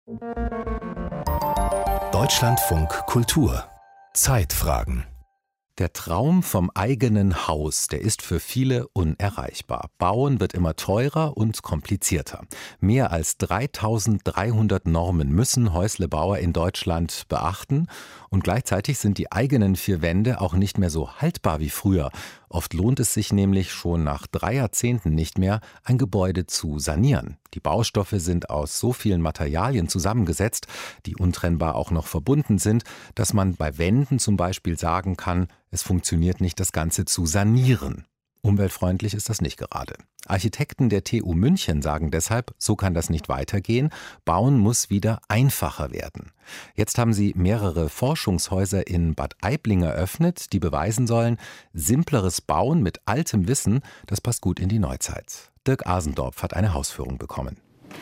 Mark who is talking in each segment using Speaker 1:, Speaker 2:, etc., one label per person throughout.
Speaker 1: Deutschlandfunk Kultur Zeitfragen.
Speaker 2: Der Traum vom eigenen Haus, der ist für viele unerreichbar. Bauen wird immer teurer und komplizierter. Mehr als 3300 Normen müssen Häuslebauer in Deutschland beachten. Und gleichzeitig sind die eigenen vier Wände auch nicht mehr so haltbar wie früher. Oft lohnt es sich nämlich schon nach 3 Jahrzehnten nicht mehr, ein Gebäude zu sanieren. Die Baustoffe sind aus so vielen Materialien zusammengesetzt, die untrennbar auch noch verbunden sind, dass man bei Wänden zum Beispiel sagen kann, es funktioniert nicht, das Ganze zu sanieren. Umweltfreundlich ist das nicht gerade. Architekten der TU München sagen deshalb, so kann das nicht weitergehen. Bauen muss wieder einfacher werden. Jetzt haben sie mehrere Forschungshäuser in Bad Aibling eröffnet, die beweisen sollen, simpleres Bauen mit altem Wissen, das passt gut in die Neuzeit. Dirk Asendorf hat eine Hausführung bekommen.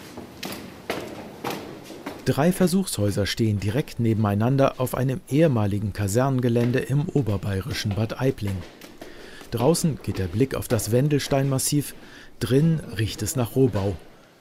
Speaker 3: 3 Versuchshäuser stehen direkt nebeneinander auf einem ehemaligen Kasernengelände im oberbayerischen Bad Aibling. Draußen geht der Blick auf das Wendelsteinmassiv, drin riecht es nach Rohbau.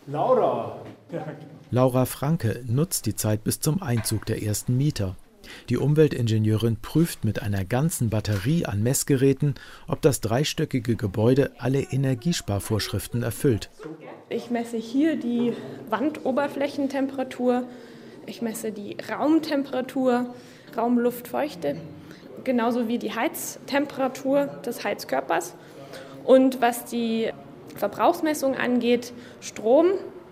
Speaker 3: Laura Franke nutzt die Zeit bis zum Einzug der ersten Mieter. Die Umweltingenieurin prüft mit einer ganzen Batterie an Messgeräten, ob das dreistöckige Gebäude alle Energiesparvorschriften erfüllt.
Speaker 4: Ich messe hier die Wandoberflächentemperatur, ich messe die Raumtemperatur, Raumluftfeuchte, genauso wie die Heiztemperatur des Heizkörpers. Und was die Verbrauchsmessung angeht, Strom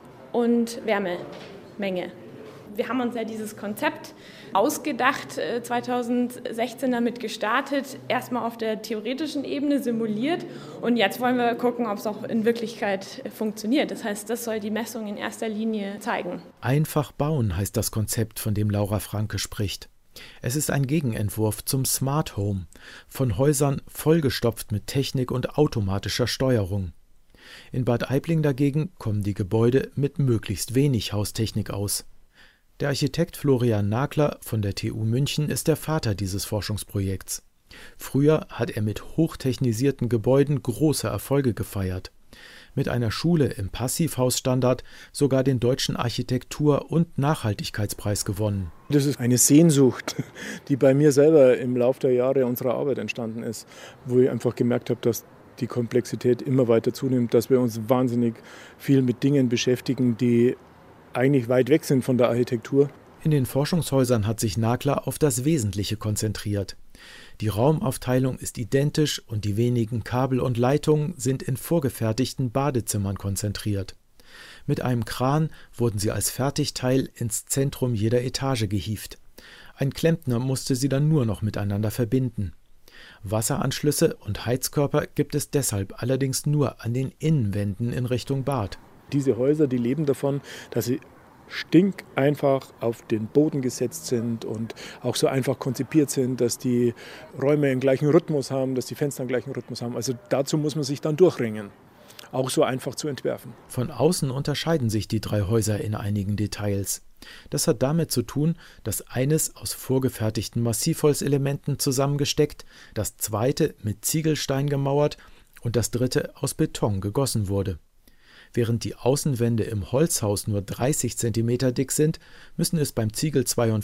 Speaker 4: und Wärmemenge. Wir haben uns ja dieses Konzept ausgedacht, 2016 damit gestartet, erstmal auf der theoretischen Ebene simuliert und jetzt wollen wir gucken, ob es auch in Wirklichkeit funktioniert. Das heißt, das soll die Messung in erster Linie zeigen.
Speaker 3: Einfach bauen heißt das Konzept, von dem Laura Franke spricht. Es ist ein Gegenentwurf zum Smart Home, von Häusern vollgestopft mit Technik und automatischer Steuerung. In Bad Aibling dagegen kommen die Gebäude mit möglichst wenig Haustechnik aus. Der Architekt Florian Nagler von der TU München ist der Vater dieses Forschungsprojekts. Früher hat er mit hochtechnisierten Gebäuden große Erfolge gefeiert. Mit einer Schule im Passivhausstandard sogar den Deutschen Architektur- und Nachhaltigkeitspreis gewonnen.
Speaker 5: Das ist eine Sehnsucht, die bei mir selber im Laufe der Jahre unserer Arbeit entstanden ist, wo ich einfach gemerkt habe, dass die Komplexität immer weiter zunimmt, dass wir uns wahnsinnig viel mit Dingen beschäftigen, die eigentlich weit weg sind von der Architektur.
Speaker 3: In den Forschungshäusern hat sich Nagler auf das Wesentliche konzentriert. Die Raumaufteilung ist identisch und die wenigen Kabel und Leitungen sind in vorgefertigten Badezimmern konzentriert. Mit einem Kran wurden sie als Fertigteil ins Zentrum jeder Etage gehievt. Ein Klempner musste sie dann nur noch miteinander verbinden. Wasseranschlüsse und Heizkörper gibt es deshalb allerdings nur an den Innenwänden in Richtung Bad.
Speaker 5: Diese Häuser, die leben davon, dass sie stinkeinfach auf den Boden gesetzt sind und auch so einfach konzipiert sind, dass die Räume einen gleichen Rhythmus haben, dass die Fenster einen gleichen Rhythmus haben. Also dazu muss man sich dann durchringen, auch so einfach zu entwerfen.
Speaker 3: Von außen unterscheiden sich die 3 Häuser in einigen Details. Das hat damit zu tun, dass eines aus vorgefertigten Massivholzelementen zusammengesteckt, das zweite mit Ziegelstein gemauert und das dritte aus Beton gegossen wurde. Während die Außenwände im Holzhaus nur 30 cm dick sind, müssen es beim Ziegel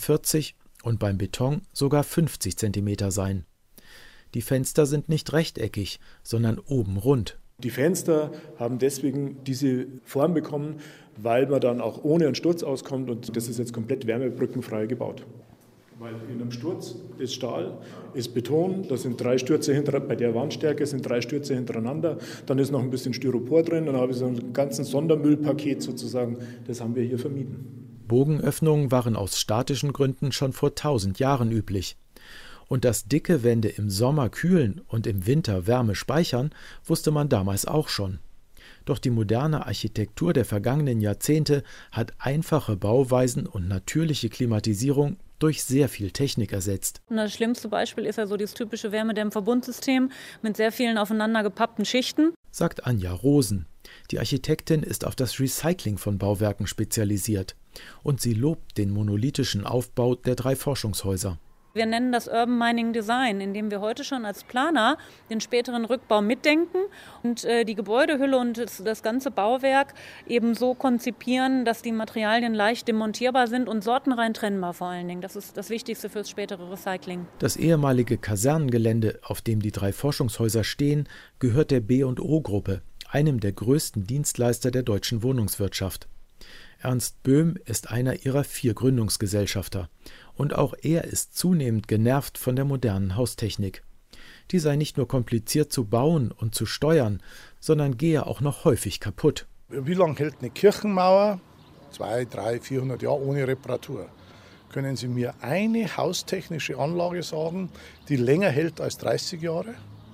Speaker 3: 42 und beim Beton sogar 50 cm sein. Die Fenster sind nicht rechteckig, sondern oben rund.
Speaker 5: Die Fenster haben deswegen diese Form bekommen, weil man dann auch ohne einen Sturz auskommt und das ist jetzt komplett wärmebrückenfrei gebaut. Weil in einem Sturz ist Stahl, ist Beton, da sind 3 Stürze hintereinander, bei der Wandstärke sind 3 Stürze hintereinander, dann ist noch ein bisschen Styropor drin, dann habe ich so ein ganzes Sondermüllpaket sozusagen, das haben wir hier vermieden.
Speaker 3: Bogenöffnungen waren aus statischen Gründen schon vor 1000 Jahren üblich. Und dass dicke Wände im Sommer kühlen und im Winter Wärme speichern, wusste man damals auch schon. Doch die moderne Architektur der vergangenen Jahrzehnte hat einfache Bauweisen und natürliche Klimatisierung durch sehr viel Technik ersetzt.
Speaker 6: Und das schlimmste Beispiel ist ja so dieses typische Wärmedämmverbundsystem mit sehr vielen aufeinander gepappten Schichten.
Speaker 3: Sagt Anja Rosen. Die Architektin ist auf das Recycling von Bauwerken spezialisiert. Und sie lobt den monolithischen Aufbau der 3 Forschungshäuser.
Speaker 6: Wir nennen das Urban Mining Design, indem wir heute schon als Planer den späteren Rückbau mitdenken und die Gebäudehülle und das ganze Bauwerk eben so konzipieren, dass die Materialien leicht demontierbar sind und sortenrein trennbar vor allen Dingen. Das ist das Wichtigste fürs spätere Recycling.
Speaker 3: Das ehemalige Kasernengelände, auf dem die 3 Forschungshäuser stehen, gehört der B&O-Gruppe, einem der größten Dienstleister der deutschen Wohnungswirtschaft. Ernst Böhm ist einer ihrer 4 Gründungsgesellschafter. Und auch er ist zunehmend genervt von der modernen Haustechnik. Die sei nicht nur kompliziert zu bauen und zu steuern, sondern gehe auch noch häufig kaputt.
Speaker 7: Wie lange hält eine Kirchenmauer? 200, 300, 400 Jahre ohne Reparatur. Können Sie mir eine haustechnische Anlage sagen, die länger hält als 30 Jahre?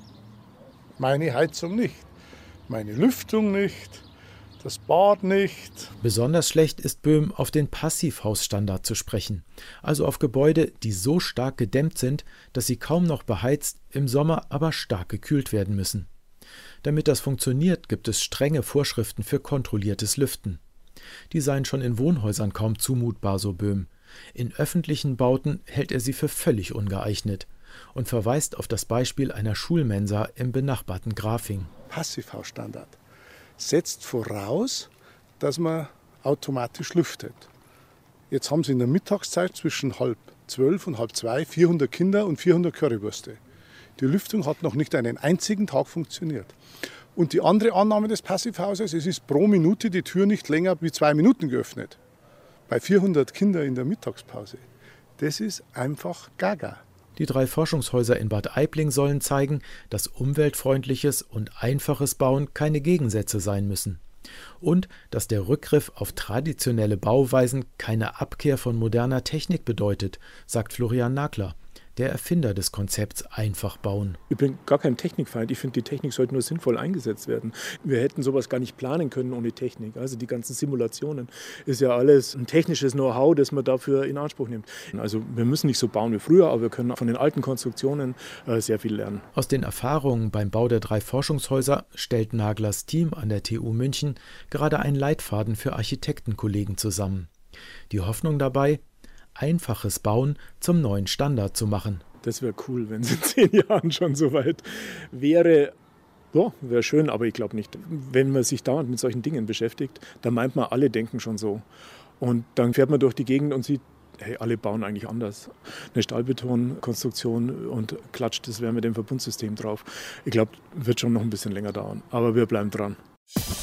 Speaker 7: Meine Heizung nicht, meine Lüftung nicht, das Bad nicht.
Speaker 3: Besonders schlecht ist Böhm auf den Passivhausstandard zu sprechen, also auf Gebäude, die so stark gedämmt sind, dass sie kaum noch beheizt, im Sommer aber stark gekühlt werden müssen. Damit das funktioniert, gibt es strenge Vorschriften für kontrolliertes Lüften. Die seien schon in Wohnhäusern kaum zumutbar, so Böhm. In öffentlichen Bauten hält er sie für völlig ungeeignet und verweist auf das Beispiel einer Schulmensa im benachbarten Grafing.
Speaker 7: Passivhausstandard setzt voraus, dass man automatisch lüftet. Jetzt haben Sie in der Mittagszeit zwischen 11:30 und 1:30 400 Kinder und 400 Currywürste. Die Lüftung hat noch nicht einen einzigen Tag funktioniert. Und die andere Annahme des Passivhauses, es ist pro Minute die Tür nicht länger wie 2 Minuten geöffnet. Bei 400 Kindern in der Mittagspause. Das ist einfach gaga.
Speaker 3: Die 3 Forschungshäuser in Bad Aibling sollen zeigen, dass umweltfreundliches und einfaches Bauen keine Gegensätze sein müssen. Und dass der Rückgriff auf traditionelle Bauweisen keine Abkehr von moderner Technik bedeutet, sagt Florian Nagler, der Erfinder des Konzepts Einfach bauen.
Speaker 5: Ich bin gar kein Technikfeind. Ich finde, die Technik sollte nur sinnvoll eingesetzt werden. Wir hätten sowas gar nicht planen können ohne Technik. Also die ganzen Simulationen ist ja alles ein technisches Know-how, das man dafür in Anspruch nimmt. Also wir müssen nicht so bauen wie früher, aber wir können von den alten Konstruktionen sehr viel lernen.
Speaker 3: Aus den Erfahrungen beim Bau der 3 Forschungshäuser stellt Naglers Team an der TU München gerade einen Leitfaden für Architektenkollegen zusammen. Die Hoffnung dabei: einfaches Bauen zum neuen Standard zu machen.
Speaker 5: Das wäre cool, wenn es in 10 Jahren schon soweit wäre. Ja, wäre schön, aber ich glaube nicht. Wenn man sich dauernd mit solchen Dingen beschäftigt, dann meint man, alle denken schon so. Und dann fährt man durch die Gegend und sieht, hey, alle bauen eigentlich anders. Eine Stahlbetonkonstruktion und klatscht das Wärmedämmverbundsystem drauf. Ich glaube, wird schon noch ein bisschen länger dauern, aber wir bleiben dran.